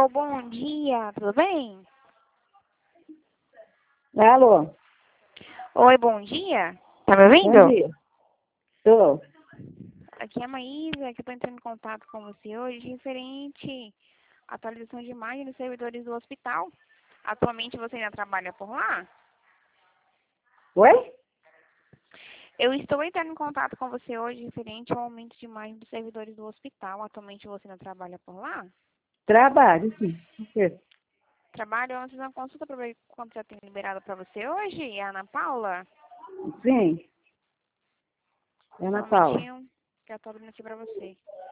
Alô, bom dia, tudo bem? Alô, Oi, bom dia. Tá me bom ouvindo? dia. Tô. Aqui é a Maísa, que eu tô entrando em contato com você hoje referente à atualização de imagem dos servidores do hospital. Atualmente você ainda trabalha por lá? Oi? Eu estou entrando em contato com você hoje referente ao aumento de imagem dos servidores do hospital. Atualmente você ainda trabalha por lá? Trabalho, sim. Por quê? Trabalho antes da consulta para ver quanto já tem liberado para você hoje, Ana Paula? Sim, é Só Ana um Paula. minutinho, que eu estou abrindo aqui para você.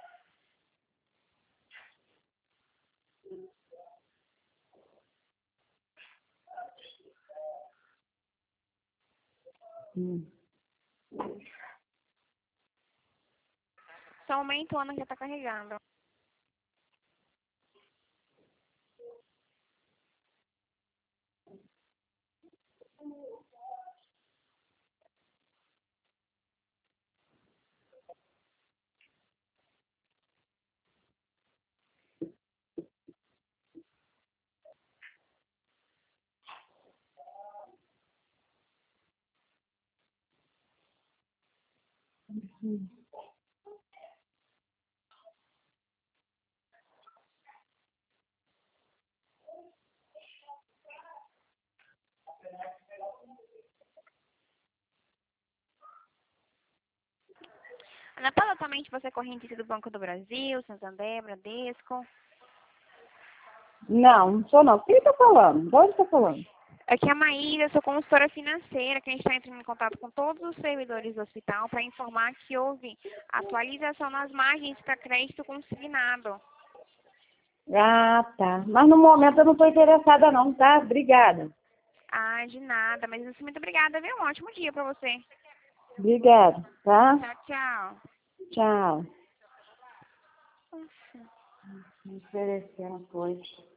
Hum. Só um momento, Ana já está carregando. Ana Paula, atualmente você é correntista do Banco do Brasil, Santander, Bradesco. Não sou não. Quem tá falando? De onde tá falando? Aqui é a Maíra, eu sou consultora financeira, que a gente está entrando em contato com todos os servidores do hospital para informar que houve atualização nas margens para crédito consignado. Ah, tá. Mas no momento eu não tô interessada não, tá? Obrigada. Ah, de nada, mas assim, muito obrigada, viu? Um ótimo dia para você. Obrigada, tá? Tchau, tchau. Tchau. Nossa. Me oferecendo coisa.